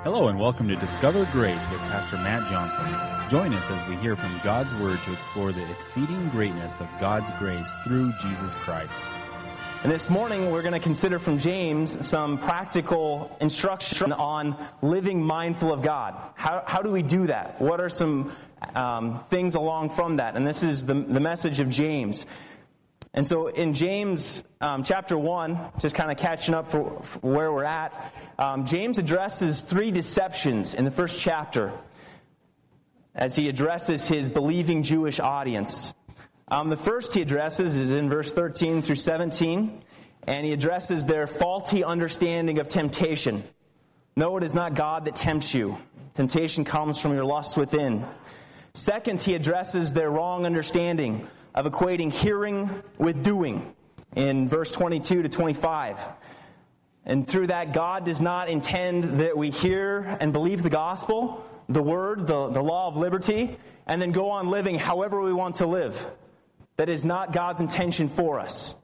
Hello and welcome to Discover Grace with Pastor Matt Johnson. Join us as we hear from God's Word to explore the exceeding greatness of God's grace through Jesus Christ. And this morning we're going to consider from James some practical instruction on living mindful of God. How do we do that? What are some things along from that? And this is the message of James. And so in James chapter 1, just kind of catching up for where we're at, James addresses three deceptions in the first chapter as he addresses his believing Jewish audience. The first he addresses is in verse 13 through 17, and he addresses their faulty understanding of temptation. No, it is not God that tempts you. Temptation comes from your lusts within. Second, he addresses their wrong understanding of equating hearing with doing in verse 22 to 25. And through that, God does not intend that we hear and believe the gospel, the word, the law of liberty, and then go on living however we want to live. That is not God's intention for us.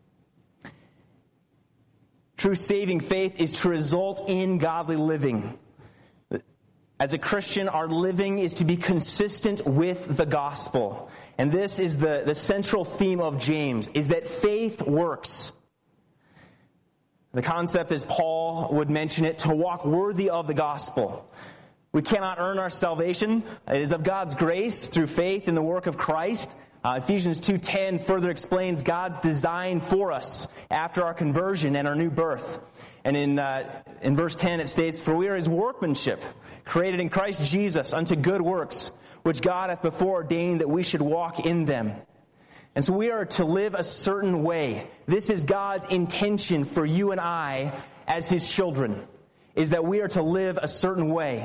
True saving faith is to result in godly living. As a Christian, our living is to be consistent with the gospel. And this is the central theme of James, is that faith works. The concept, as Paul would mention it, to walk worthy of the gospel. We cannot earn our salvation. It is of God's grace through faith in the work of Christ. Ephesians 2:10 further explains God's design for us after our conversion and our new birth. And in verse 10 it states, "For we are His workmanship, created in Christ Jesus unto good works, which God hath before ordained that we should walk in them." And so we are to live a certain way. This is God's intention for you and I as His children, is that we are to live a certain way.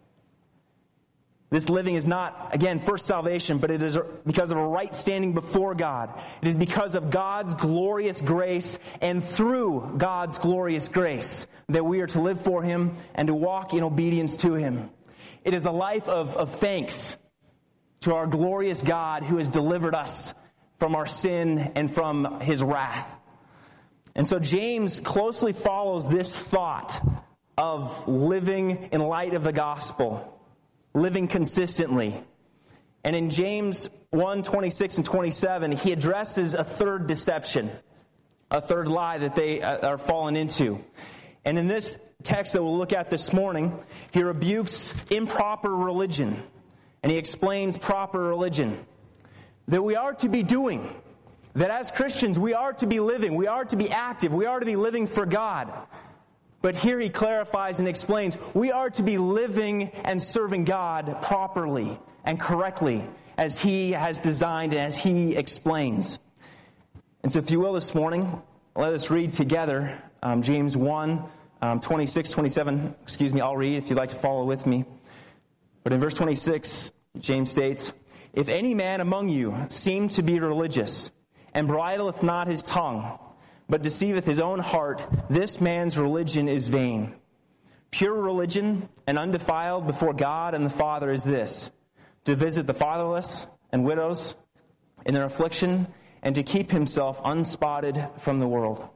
This living is not, again, for salvation, but it is because of a right standing before God. It is because of God's glorious grace and through God's glorious grace that we are to live for Him and to walk in obedience to Him. It is a life of thanks to our glorious God who has delivered us from our sin and from His wrath. And so James closely follows this thought of living in light of the gospel. Living consistently. And in James 1:26 and 27, he addresses a third deception, a third lie that they are fallen into. And in this text that we'll look at this morning, he rebukes improper religion. And he explains proper religion. That we are to be doing. That as Christians, we are to be living. We are to be active. We are to be living for God. But here he clarifies and explains, we are to be living and serving God properly and correctly as He has designed and as He explains. And so if you will this morning, let us read together James 1, 26, 27. I'll read if you'd like to follow with me. But in verse 26, James states, "If any man among you seem to be religious, and bridleth not his tongue, but deceiveth his own heart, this man's religion is vain. Pure religion and undefiled before God and the Father is this, to visit the fatherless and widows in their affliction, and to keep himself unspotted from the world."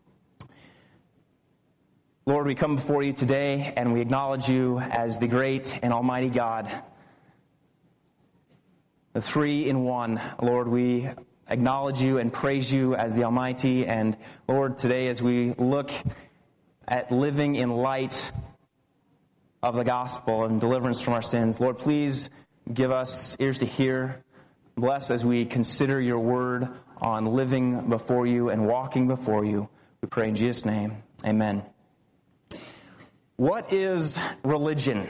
Lord, we come before you today, and we acknowledge you as the great and almighty God, the three in one. Lord, we acknowledge you and praise you as the Almighty. And Lord, today as we look at living in light of the gospel and deliverance from our sins, Lord, please give us ears to hear. Bless as we consider your word on living before you and walking before you. We pray in Jesus' name. Amen. What is religion?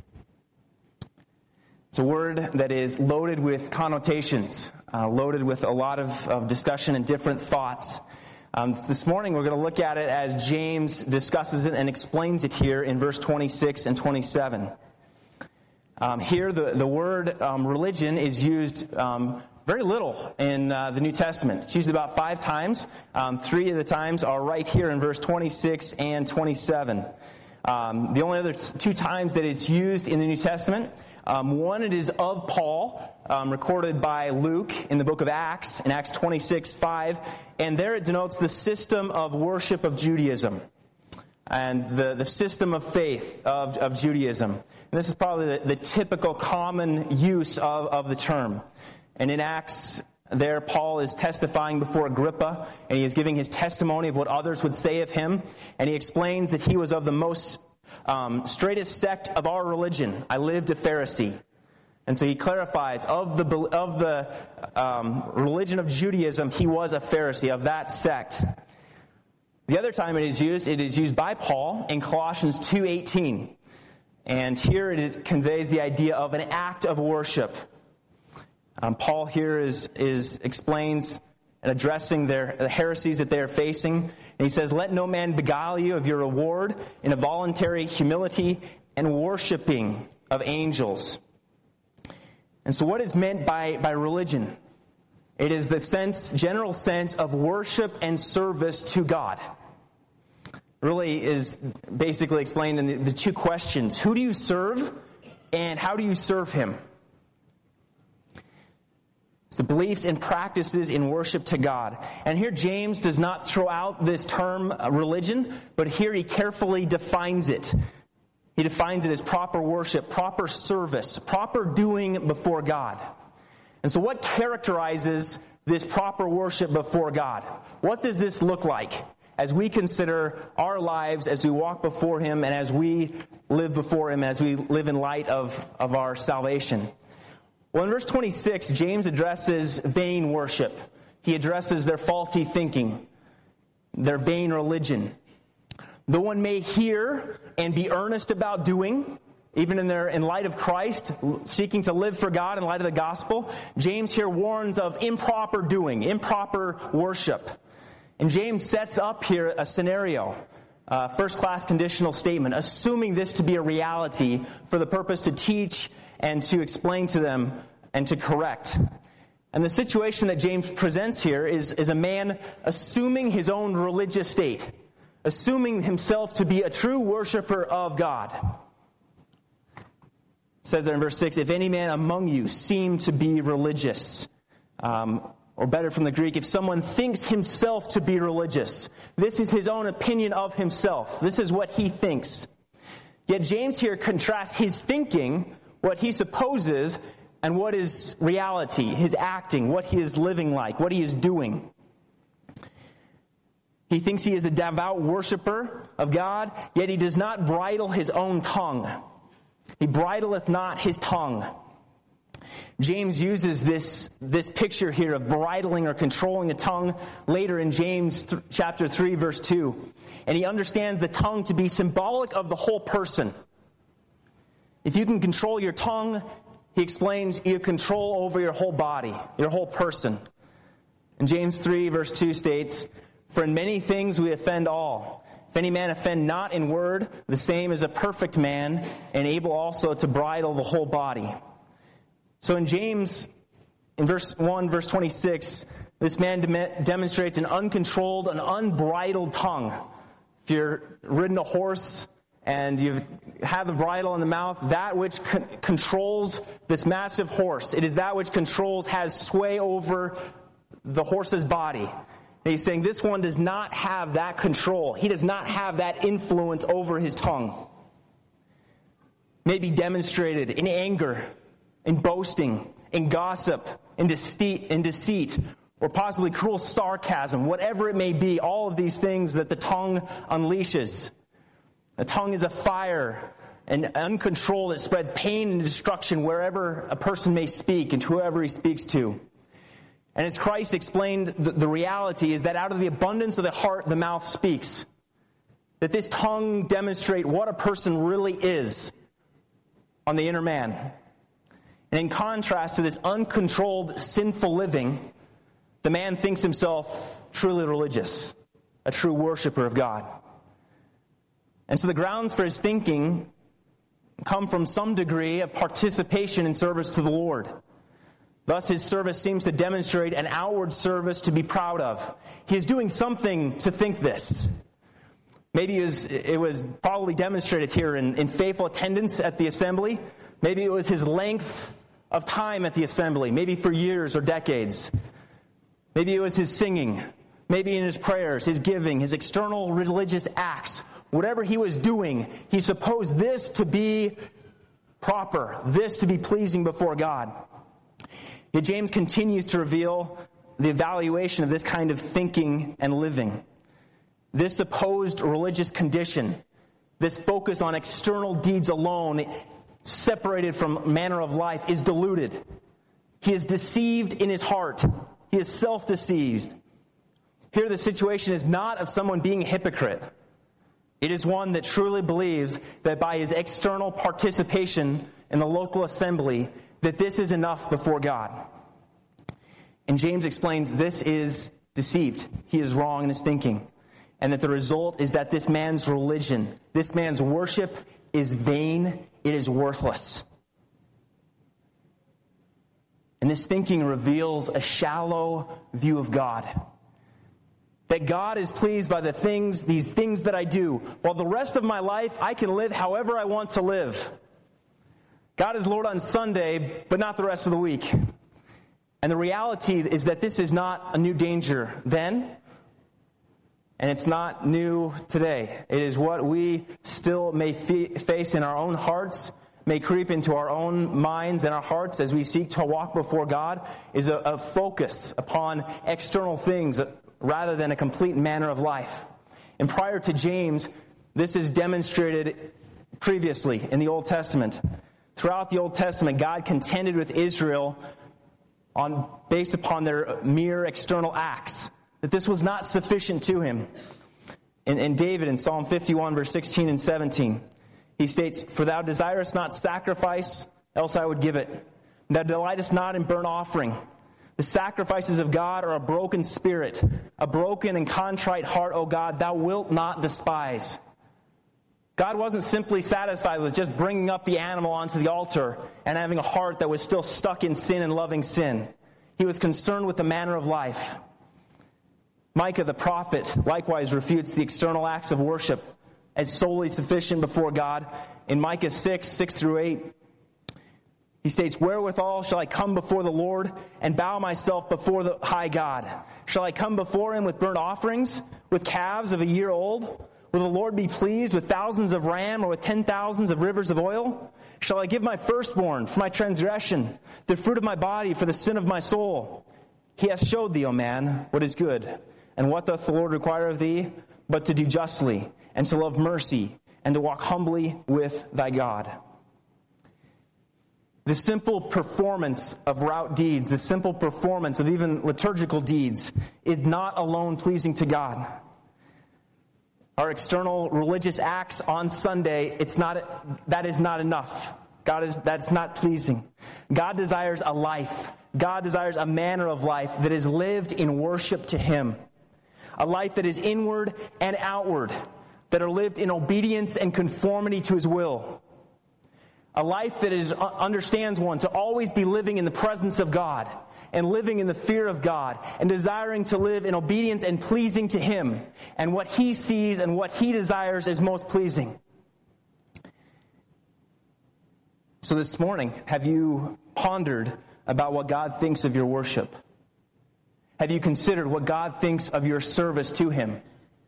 It's a word that is loaded with connotations, loaded with a lot of discussion and different thoughts. This morning we're going to look at it as James discusses it and explains it here in verse 26 and 27. Here the word religion is used very little in the New Testament. It's used about 5 times. 3 of the times are right here in verse 26 and 27. The only other 2 times that it's used in the New Testament, one it is of Paul, recorded by Luke in the book of Acts, in Acts 26:5, and there it denotes the system of worship of Judaism. and the system of faith of Judaism. And this is probably the typical common use of the term. And in Acts, there Paul is testifying before Agrippa, and he is giving his testimony of what others would say of him. And he explains that he was of the most straightest sect of our religion. I lived a Pharisee. And so he clarifies, of the religion of Judaism, he was a Pharisee, of that sect. The other time it is used by Paul in Colossians 2:18. And here it conveys the idea of an act of worship. Paul here explains and addressing the heresies that they are facing. And he says, let no man beguile you of your reward in a voluntary humility and worshiping of angels. And so what is meant by religion? It is the general sense of worship and service to God. Really is basically explained in the two questions. Who do you serve, and how do you serve him? It's the beliefs and practices in worship to God. And here James does not throw out this term religion, but here he carefully defines it. He defines it as proper worship, proper service, proper doing before God. And so what characterizes this proper worship before God? What does this look like as we consider our lives, as we walk before him, and as we live before him, as we live in light of our salvation? Well, in verse 26, James addresses vain worship. He addresses their faulty thinking, their vain religion. Though one may hear and be earnest about doing, even in light of Christ, seeking to live for God in light of the gospel, James here warns of improper doing, improper worship. And James sets up here a scenario, first-class conditional statement, assuming this to be a reality for the purpose to teach and to explain to them and to correct. And the situation that James presents here is a man assuming his own religious state, assuming himself to be a true worshiper of God. It says there in verse 6, if any man among you seem to be religious, or better from the Greek, if someone thinks himself to be religious, this is his own opinion of himself. This is what he thinks. Yet James here contrasts his thinking, what he supposes, and what is reality, his acting, what he is living like, what he is doing. He thinks he is a devout worshiper of God, yet he does not bridle his own tongue. He bridleth not his tongue. James uses this picture here of bridling or controlling the tongue later in James chapter 3, verse 2. And he understands the tongue to be symbolic of the whole person. If you can control your tongue, he explains, you have control over your whole body, your whole person. And James 3, verse 2 states, for in many things we offend all. If any man offend not in word, the same is a perfect man, and able also to bridle the whole body. So in James, in verse 1, verse 26, this man demonstrates an uncontrolled, an unbridled tongue. If you're ridden a horse and you have the bridle in the mouth, that which controls this massive horse, it is that which has sway over the horse's body. And he's saying this one does not have that control. He does not have that influence over his tongue. May be demonstrated in anger, in boasting, in gossip, in deceit, or possibly cruel sarcasm, whatever it may be, all of these things that the tongue unleashes. The tongue is a fire, and uncontrolled, it spreads pain and destruction wherever a person may speak and whoever he speaks to. And as Christ explained, the reality is that out of the abundance of the heart, the mouth speaks. That this tongue demonstrates what a person really is on the inner man. And in contrast to this uncontrolled, sinful living, the man thinks himself truly religious, a true worshiper of God. And so the grounds for his thinking come from some degree of participation in service to the Lord. Thus, his service seems to demonstrate an outward service to be proud of. He is doing something to think this. Maybe it was probably demonstrated here in faithful attendance at the assembly. Maybe it was his length of time at the assembly, maybe for years or decades. Maybe it was his singing, maybe in his prayers, his giving, his external religious acts. whatever he was doing, he supposed this to be proper, this to be pleasing before God. Yet James continues to reveal the evaluation of this kind of thinking and living. This supposed religious condition, this focus on external deeds alone, separated from manner of life, is deluded. He is deceived in his heart. He is self-deceived. Here the situation is not of someone being a hypocrite. It is one that truly believes that by his external participation in the local assembly, that this is enough before God. And James explains this is deceived. He is wrong in his thinking. And that the result is that this man's religion, this man's worship is vain, it is worthless. And this thinking reveals a shallow view of God. That God is pleased by these things that I do, while the rest of my life I can live however I want to live. God is Lord on Sunday, but not the rest of the week. And the reality is that this is not a new danger then, and it's not new today. It is what we still may face in our own hearts, may creep into our own minds and our hearts as we seek to walk before God, is a focus upon external things rather than a complete manner of life. And prior to James, this is demonstrated previously in the Old Testament. Throughout the Old Testament, God contended with Israel based upon their mere external acts, that this was not sufficient to him. And David in Psalm 51, verse 16 and 17, he states, "For thou desirest not sacrifice, else I would give it. Thou delightest not in burnt offering. The sacrifices of God are a broken spirit, a broken and contrite heart, O God, thou wilt not despise." God wasn't simply satisfied with just bringing up the animal onto the altar and having a heart that was still stuck in sin and loving sin. He was concerned with the manner of life. Micah the prophet likewise refutes the external acts of worship as solely sufficient before God. In Micah 6 through 8, he states, "Wherewithal shall I come before the Lord and bow myself before the high God? Shall I come before him with burnt offerings, with calves of a year old? Will the Lord be pleased with thousands of ram or with 10,000s of rivers of oil? Shall I give my firstborn for my transgression, the fruit of my body for the sin of my soul? He hath showed thee, O man, what is good. And what doth the Lord require of thee? But to do justly, and to love mercy, and to walk humbly with thy God." The simple performance of route deeds, the simple performance of even liturgical deeds, is not alone pleasing to God. Our external religious acts on Sunday, that is not enough. That's not pleasing. God desires a life. God desires a manner of life that is lived in worship to Him. A life that is inward and outward, that are lived in obedience and conformity to His will. A life that understands one to always be living in the presence of God and living in the fear of God and desiring to live in obedience and pleasing to Him and what He sees and what He desires is most pleasing. So this morning, have you pondered about what God thinks of your worship? Have you considered what God thinks of your service to Him?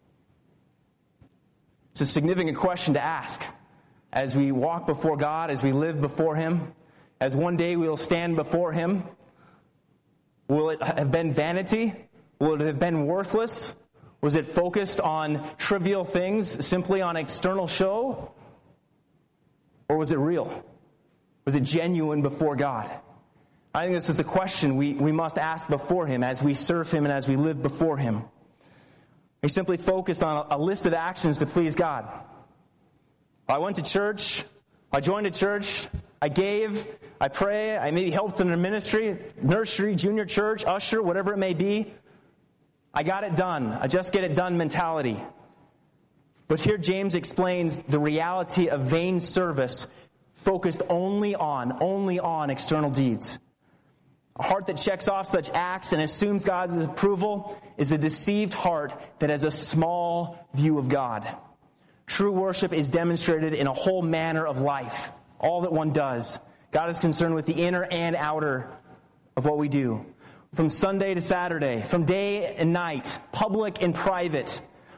It's a significant question to ask. As we walk before God, as we live before Him, as one day we will stand before Him, will it have been vanity? Will it have been worthless? Was it focused on trivial things, simply on external show? Or was it real? Was it genuine before God? I think this is a question we must ask before Him as we serve Him and as we live before Him. We simply focused on a list of actions to please God. I went to church, I joined a church, I gave, I pray, I maybe helped in a ministry, nursery, junior church, usher, whatever it may be. I got it done. I just get it done mentality. But here James explains the reality of vain service focused only on external deeds. A heart that checks off such acts and assumes God's approval is a deceived heart that has a small view of God. True worship is demonstrated in a whole manner of life, all that one does. God is concerned with the inner and outer of what we do. From Sunday to Saturday, from day and night, public and private,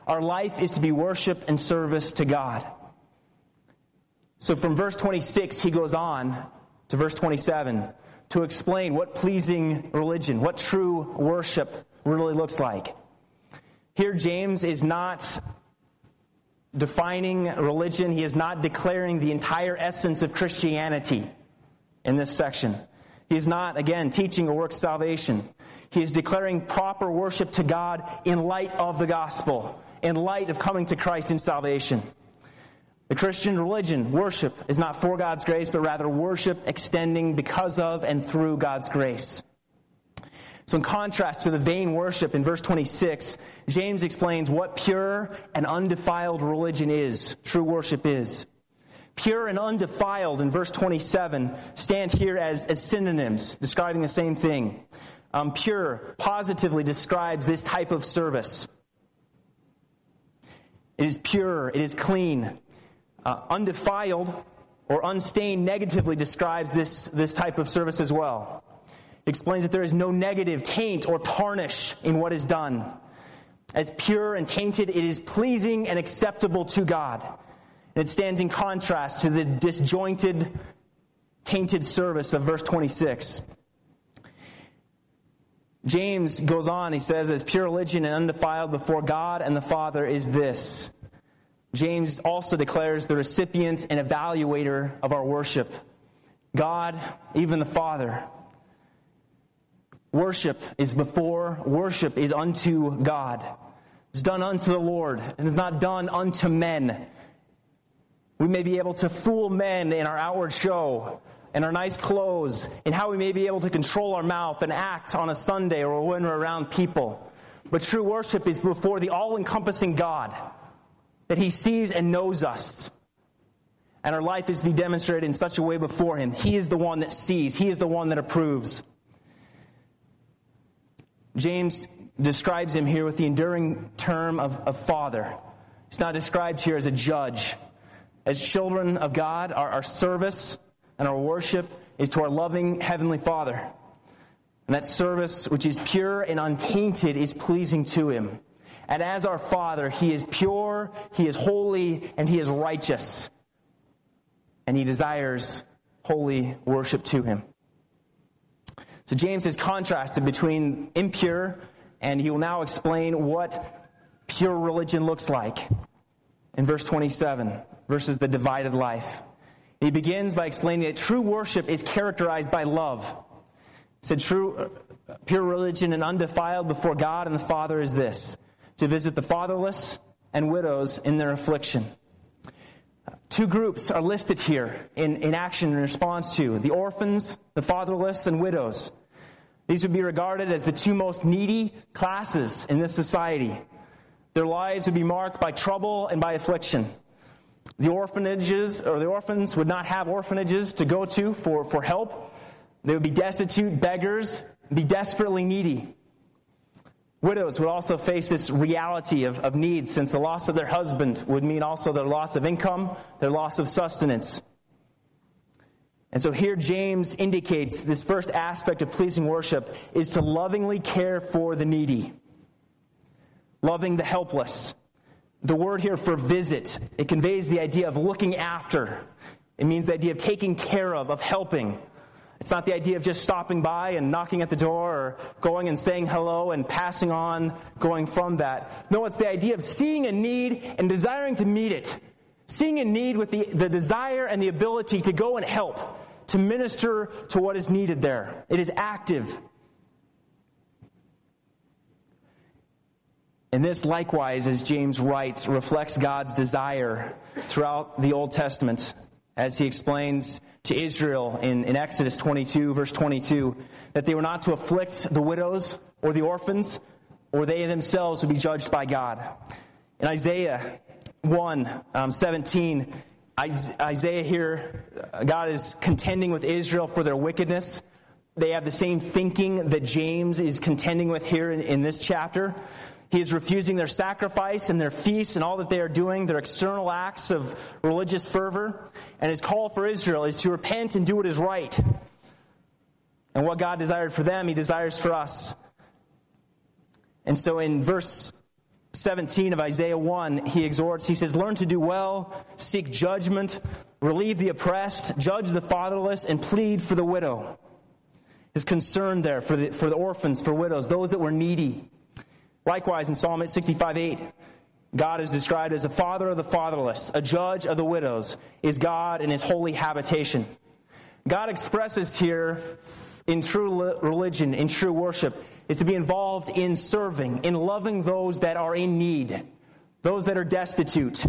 Our life is to be worship and service to God. So from verse 26, he goes on to verse 27 to explain what pleasing religion, what true worship really looks like. Here, James is not defining religion. He is not declaring the entire essence of Christianity in this section. He is not, again, teaching a works salvation. He is declaring proper worship to God in light of the gospel, in light of coming to Christ in salvation. The Christian religion, worship, is not for God's grace, but rather worship extending because of and through God's grace. So in contrast to the vain worship in verse 26, James explains what pure and undefiled religion is, true worship is. Pure and undefiled in verse 27 stand here as synonyms, describing the same thing. Pure positively describes this type of service. It is pure, it is clean. Undefiled or unstained negatively describes this type of service as well. It explains that there is no negative taint or tarnish in what is done. As pure and tainted, it is pleasing and acceptable to God. And it stands in contrast to the disjointed, tainted service of verse 26. James goes on, he says, as pure religion and undefiled before God and the Father is this. James also declares the recipient and evaluator of our worship. God, even the Father. Worship is before, worship is unto God. It's done unto the Lord, and it's not done unto men. We may be able to fool men in our outward show, in our nice clothes, in how we may be able to control our mouth and act on a Sunday or when we're around people. But true worship is before the all-encompassing God, that He sees and knows us. And our life is to be demonstrated in such a way before Him. He is the one that sees. He is the one that approves. James describes Him here with the enduring term of Father. It's not described here as a judge. As children of God, our service and our worship is to our loving Heavenly Father. And that service, which is pure and untainted, is pleasing to Him. And as our Father, He is pure, He is holy, and He is righteous. And He desires holy worship to Him. So James has contrasted between impure, and he will now explain what pure religion looks like in verse 27, versus the divided life. He begins by explaining that true worship is characterized by love. He said pure religion and undefiled before God and the Father is this: to visit the fatherless and widows in their affliction. Two groups are listed here in action in response to the orphans, the fatherless, and widows. These would be regarded as the two most needy classes in this society. Their lives would be marked by trouble and by affliction. The orphanages or the orphans would not have orphanages to go to for help. They would be destitute, beggars, be desperately needy. Widows would also face this reality of needs, since the loss of their husband would mean also their loss of income, their loss of sustenance. And so here James indicates this first aspect of pleasing worship is to lovingly care for the needy, loving the helpless. The word here for visit, it conveys the idea of looking after. It means the idea of taking care of helping. It's not the idea of just stopping by and knocking at the door or going and saying hello and passing on, going from that. No, it's the idea of seeing a need and desiring to meet it. Seeing a need with the desire and the ability to go and help, to minister to what is needed there. It is active. And this, likewise, as James writes, reflects God's desire throughout the Old Testament, as he explains to Israel in Exodus 22, verse 22, that they were not to afflict the widows or the orphans, or they themselves would be judged by God. In Isaiah 1:17, Isaiah here, God is contending with Israel for their wickedness. They have the same thinking that James is contending with here in this chapter. He is refusing their sacrifice and their feasts and all that they are doing, their external acts of religious fervor. And his call for Israel is to repent and do what is right. And what God desired for them, He desires for us. And so in verse 17 of Isaiah 1, he exhorts, he says, learn to do well, seek judgment, relieve the oppressed, judge the fatherless, and plead for the widow. His concern there for the orphans, for widows, those that were needy. Likewise, in Psalm 65:8, God is described as a father of the fatherless, a judge of the widows, is God in his holy habitation. God expresses here in true religion, in true worship, is to be involved in serving, in loving those that are in need, those that are destitute.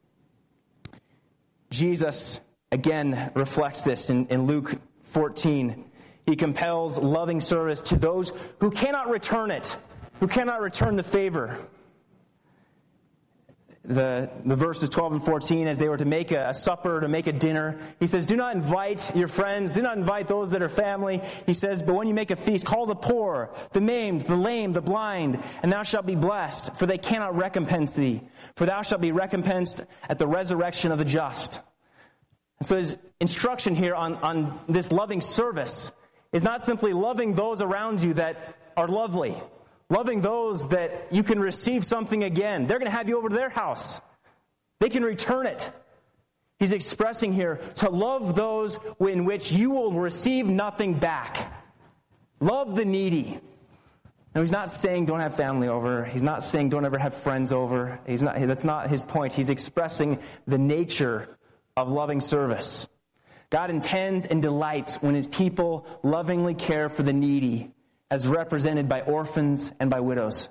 Jesus, again, reflects this in Luke 14. He compels loving service to those who cannot return it, who cannot return the favor. The verses 12 and 14, as they were to make a supper, to make a dinner, he says, do not invite your friends, do not invite those that are family. He says, but when you make a feast, call the poor, the maimed, the lame, the blind, and thou shalt be blessed, for they cannot recompense thee. For thou shalt be recompensed at the resurrection of the just. And so his instruction here on this loving service is not simply loving those around you that are lovely, loving those that you can receive something again. They're going to have you over to their house. They can return it. He's expressing here to love those in which you will receive nothing back. Love the needy. Now, he's not saying don't have family over. He's not saying don't ever have friends over. That's not his point. He's expressing the nature of loving service. God intends and delights when his people lovingly care for the needy, as represented by orphans and by widows.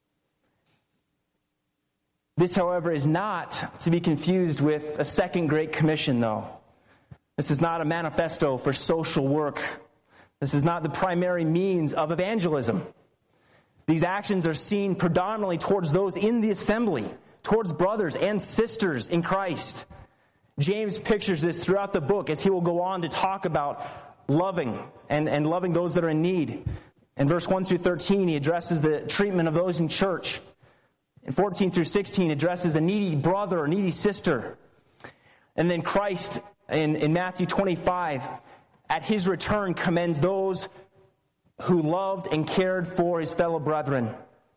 This, however, is not to be confused with a second Great Commission, though. This is not a manifesto for social work. This is not the primary means of evangelism. These actions are seen predominantly towards those in the assembly, towards brothers and sisters in Christ. James pictures this throughout the book as he will go on to talk about loving and loving those that are in need. In verse 1 through 13, he addresses the treatment of those in church. In 14 through 16, addresses a needy brother or needy sister. And then Christ, in Matthew 25, at his return, commends those who loved and cared for his fellow brethren.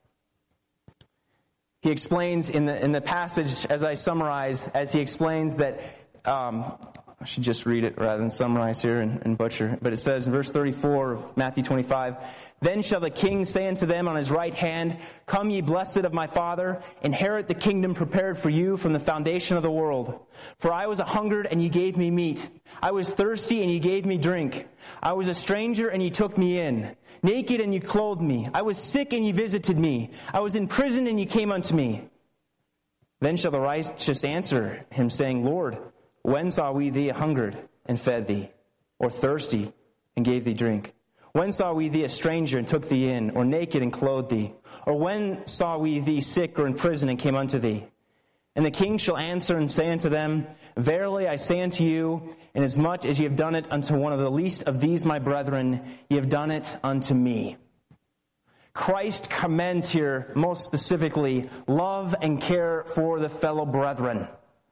He explains in the passage, as I summarize, as he explains that, I should just read it rather than summarize here and butcher. But it says in verse 34 of Matthew 25, then shall the king say unto them on his right hand, come ye blessed of my Father, inherit the kingdom prepared for you from the foundation of the world. For I was a hungered, and ye gave me meat. I was thirsty, and ye gave me drink. I was a stranger, and ye took me in. Naked, and ye clothed me. I was sick, and ye visited me. I was in prison, and ye came unto me. Then shall the righteous answer him, saying, Lord, when saw we thee hungered, and fed thee, or thirsty, and gave thee drink? When saw we thee a stranger, and took thee in, or naked, and clothed thee? Or when saw we thee sick or in prison, and came unto thee? And the king shall answer and say unto them, verily I say unto you, inasmuch as ye have done it unto one of the least of these my brethren, ye have done it unto me. Christ commends here, most specifically, love and care for the fellow brethren.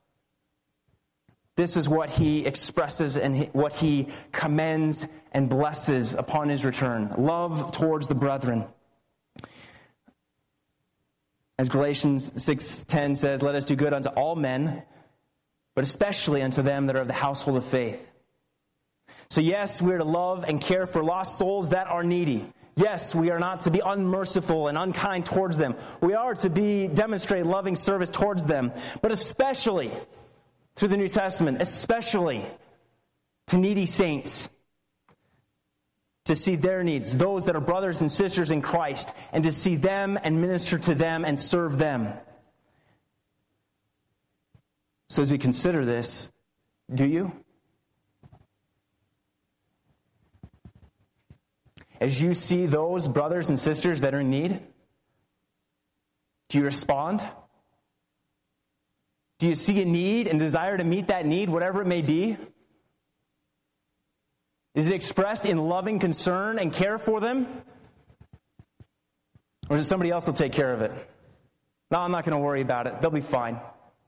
This is what he expresses and what he commends and blesses upon his return. Love towards the brethren. As Galatians 6:10 says, let us do good unto all men, but especially unto them that are of the household of faith. So yes, we are to love and care for lost souls that are needy. Yes, we are not to be unmerciful and unkind towards them. We are to demonstrate loving service towards them, but especially through the New Testament, especially to needy saints, to see their needs, those that are brothers and sisters in Christ, and to see them and minister to them and serve them. So as we consider this, do you? As you see those brothers and sisters that are in need, do you respond? Do you see a need and desire to meet that need, whatever it may be? Is it expressed in loving concern and care for them? Or is it somebody else will take care of it? No, I'm not going to worry about it. They'll be fine.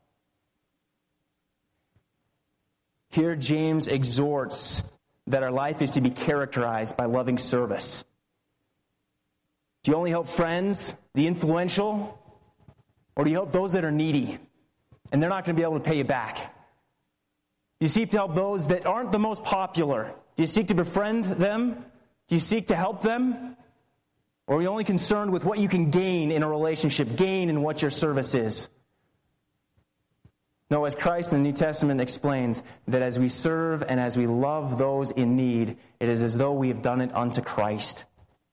Here James exhorts that our life is to be characterized by loving service. Do you only help friends, the influential, Or do you help those that are needy and they're not going to be able to pay you back? Do you seek to help those that aren't the most popular? Do you seek to befriend them? Do you seek to help them? Or are you only concerned with what you can gain in a relationship, gain in what your service is? No, as Christ in the New Testament explains, that as we serve and as we love those in need, it is as though we have done it unto Christ.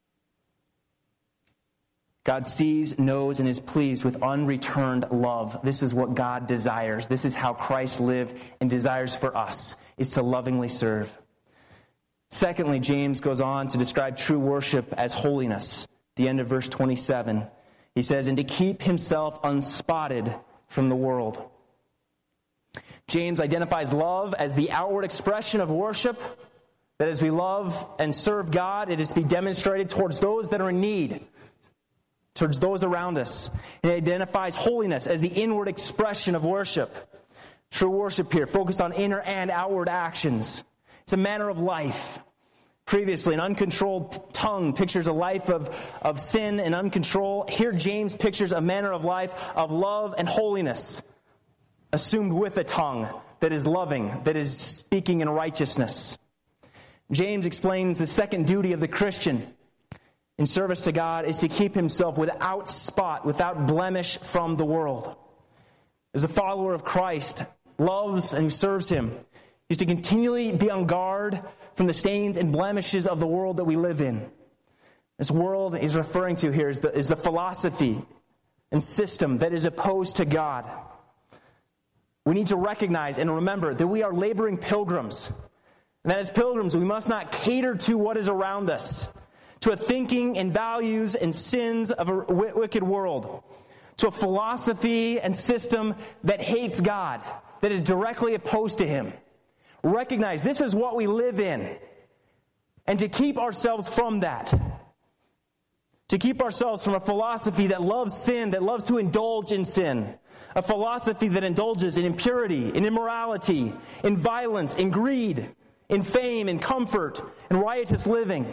God sees, knows, and is pleased with unreturned love. This is what God desires. This is how Christ lived and desires for us, is to lovingly serve. Secondly, James goes on to describe true worship as holiness. At the end of verse 27, he says, and to keep himself unspotted from the world. James identifies love as the outward expression of worship, that as we love and serve God, it is to be demonstrated towards those that are in need, towards those around us. And it identifies holiness as the inward expression of worship. True worship here, focused on inner and outward actions. It's a manner of life. Previously, an uncontrolled tongue pictures a life of sin and uncontrol. Here, James pictures a manner of life of love and holiness, assumed with a tongue that is loving, that is speaking in righteousness. James explains the second duty of the Christian in service to God is to keep himself without spot, without blemish from the world. As a follower of Christ, loves and who serves him, is to continually be on guard from the stains and blemishes of the world that we live in. This world he's referring to here is the philosophy and system that is opposed to God. We need to recognize and remember that we are laboring pilgrims. And that as pilgrims, we must not cater to what is around us, to a thinking and values and sins of a wicked world, to a philosophy and system that hates God, that is directly opposed to him. Recognize this is what we live in, and to keep ourselves from that. To keep ourselves from a philosophy that loves sin, that loves to indulge in sin. A philosophy that indulges in impurity, in immorality, in violence, in greed, in fame, in comfort, in riotous living.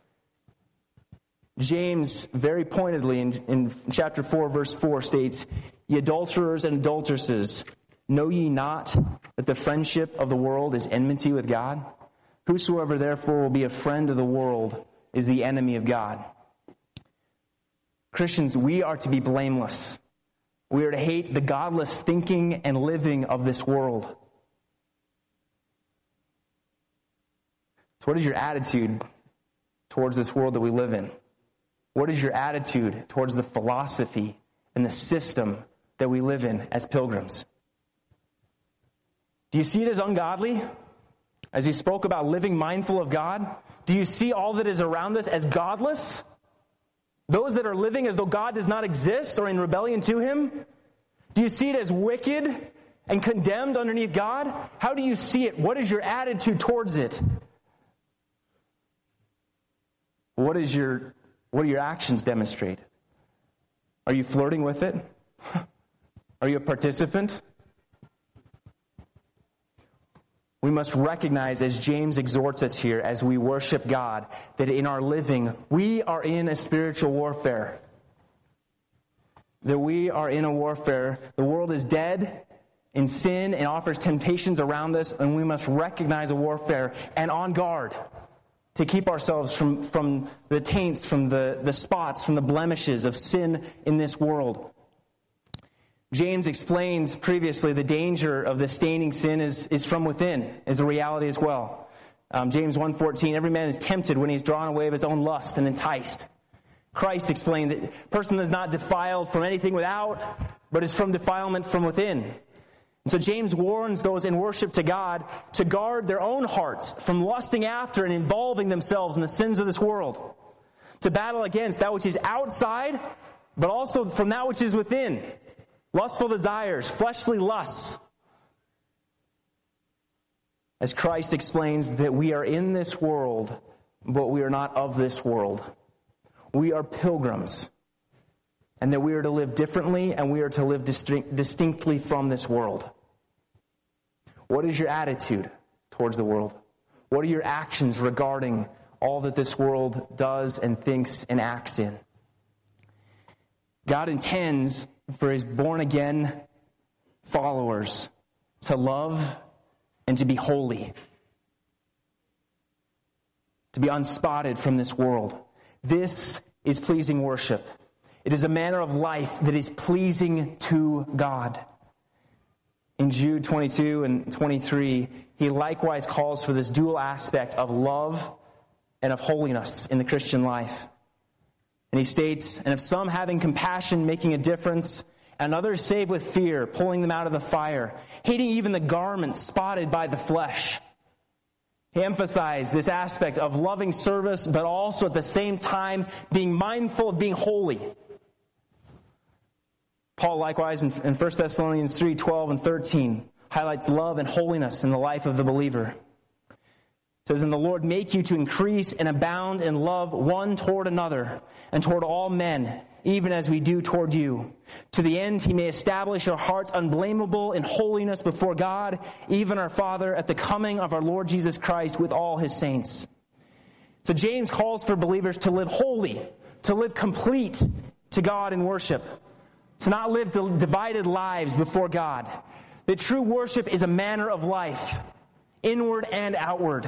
James very pointedly in chapter 4, verse 4 states, ye adulterers and adulteresses, know ye not that the friendship of the world is enmity with God? Whosoever therefore will be a friend of the world is the enemy of God. Christians, we are to be blameless. We are to hate the godless thinking and living of this world. So what is your attitude towards this world that we live in? What is your attitude towards the philosophy and the system that we live in as pilgrims? Do you see it as ungodly? As he spoke about living mindful of God, do you see all that is around us as godless? Those that are living as though God does not exist or in rebellion to him? Do you see it as wicked and condemned underneath God? How do you see it? What is your attitude towards it? What do your actions demonstrate? Are you flirting with it? Are you a participant? We must recognize, as James exhorts us here, as we worship God, that in our living, we are in a spiritual warfare. That we are in a warfare. The world is dead in sin and offers temptations around us, and we must recognize a warfare and on guard to keep ourselves from the taints, from the spots, from the blemishes of sin in this world. James explains previously the danger of the staining sin is from within, is a reality as well. James 1:14, every man is tempted when he's drawn away of his own lust and enticed. Christ explained that a person is not defiled from anything without, but is from defilement from within. And so James warns those in worship to God to guard their own hearts from lusting after and involving themselves in the sins of this world. To battle against that which is outside, but also from that which is within. Lustful desires, fleshly lusts. As Christ explains that we are in this world, but we are not of this world. We are pilgrims. And that we are to live differently and we are to live distinctly from this world. What is your attitude towards the world? What are your actions regarding all that this world does and thinks and acts in? God intends for his born-again followers to love and to be holy, to be unspotted from this world. This is pleasing worship. It is a manner of life that is pleasing to God. In Jude 22 and 23, he likewise calls for this dual aspect of love and of holiness in the Christian life. And he states, "And if some having compassion making a difference, and others save with fear, pulling them out of the fire, hating even the garments spotted by the flesh." He emphasized this aspect of loving service, but also at the same time being mindful of being holy. Paul likewise in 1 Thessalonians 3:12 and 13 highlights love and holiness in the life of the believer. It says, "And the Lord make you to increase and abound in love one toward another and toward all men, even as we do toward you, to the end he may establish your hearts unblameable in holiness before God, even our Father, at the coming of our Lord Jesus Christ with all his saints." So James calls for believers to live holy, to live complete to God in worship, to not live divided lives before God. The true worship is a manner of life, inward and outward.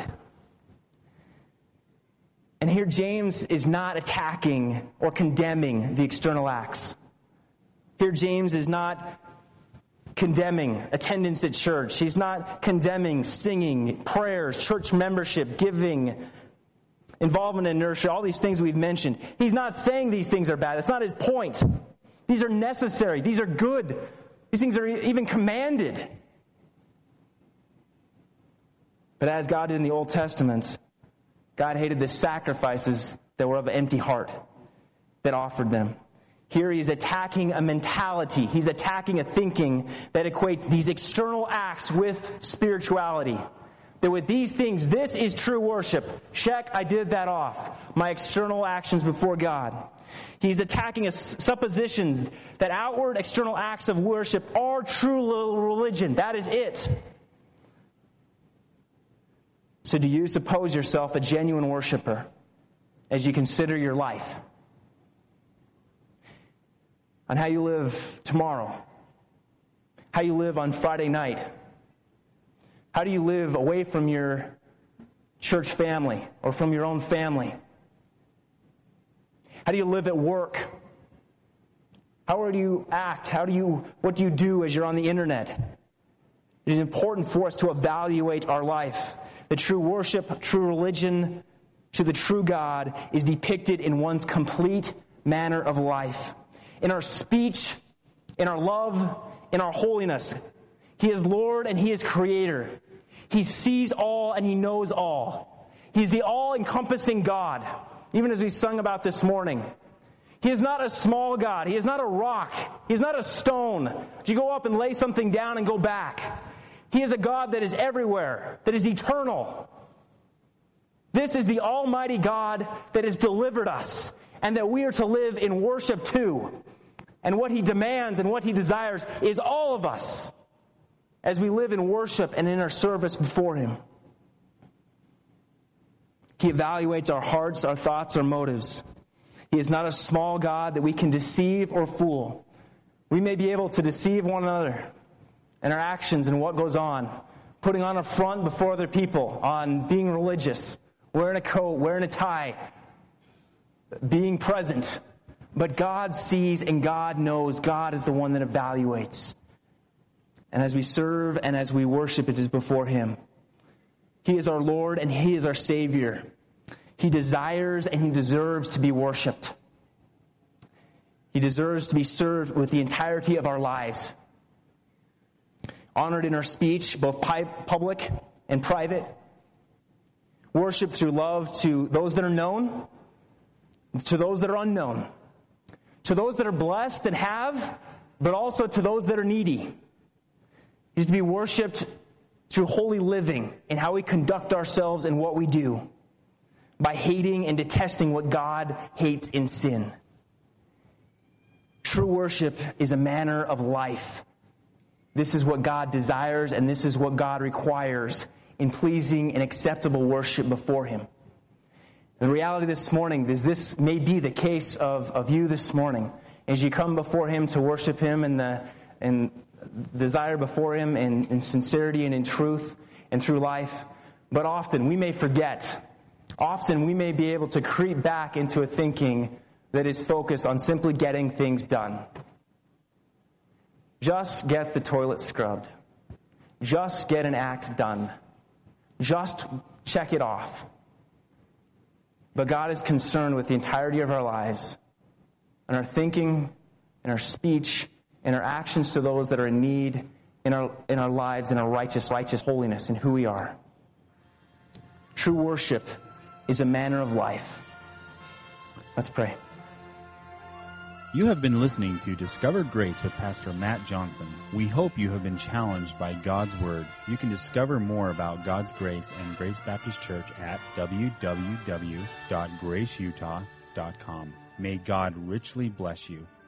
And here James is not attacking or condemning the external acts. Here James is not condemning attendance at church. He's not condemning singing, prayers, church membership, giving, involvement in nursery, all these things we've mentioned. He's not saying these things are bad. That's not his point. These are necessary. These are good. These things are even commanded. But as God did in the Old Testament, God hated the sacrifices that were of an empty heart that offered them. Here he's attacking a mentality. He's attacking a thinking that equates these external acts with spirituality. That with these things, this is true worship. Check, I did that off. My external actions before God. He's attacking suppositions that outward external acts of worship are true religion. That is it. So do you suppose yourself a genuine worshiper as you consider your life? On how you live tomorrow? How you live on Friday night? How do you live away from your church family or from your own family? How do you live at work? How do you act? What do you do as you're on the internet? It is important for us to evaluate our life. The true worship, true religion to the true God is depicted in one's complete manner of life. In our speech, in our love, in our holiness. He is Lord and He is Creator. He sees all and He knows all. He's the all-encompassing God, even as we sung about this morning. He is not a small God. He is not a rock. He is not a stone. You go up and lay something down and go back. He is a God that is everywhere, that is eternal. This is the Almighty God that has delivered us and that we are to live in worship to. And what He demands and what He desires is all of us as we live in worship and in our service before Him. He evaluates our hearts, our thoughts, our motives. He is not a small God that we can deceive or fool. We may be able to deceive one another in our actions and what goes on, putting on a front before other people, on being religious, wearing a coat, wearing a tie, being present. But God sees and God knows. God is the one that evaluates. And as we serve and as we worship, it is before Him. He is our Lord and He is our Savior. He desires and He deserves to be worshiped. He deserves to be served with the entirety of our lives. Honored in our speech, both public and private. Worship through love to those that are known, to those that are unknown. To those that are blessed and have, but also to those that are needy. He's to be worshipped through holy living and how we conduct ourselves and what we do, by hating and detesting what God hates in sin. True worship is a manner of life. This is what God desires, and this is what God requires in pleasing and acceptable worship before Him. The reality this morning is this may be the case of you this morning. as you come before Him to worship Him and desire before Him in sincerity and in truth and through life. But often we may forget. Often we may be able to creep back into a thinking that is focused on simply getting things done. Just get the toilet scrubbed. Just get an act done. Just check it off. But God is concerned with the entirety of our lives, and our thinking, and our speech, and our actions to those that are in need in our lives, in our righteous holiness, and who we are. True worship is a manner of life. Let's pray. You have been listening to Discover Grace with Pastor Matt Johnson. We hope you have been challenged by God's Word. You can discover more about God's grace and Grace Baptist Church at www.graceutah.com. May God richly bless you.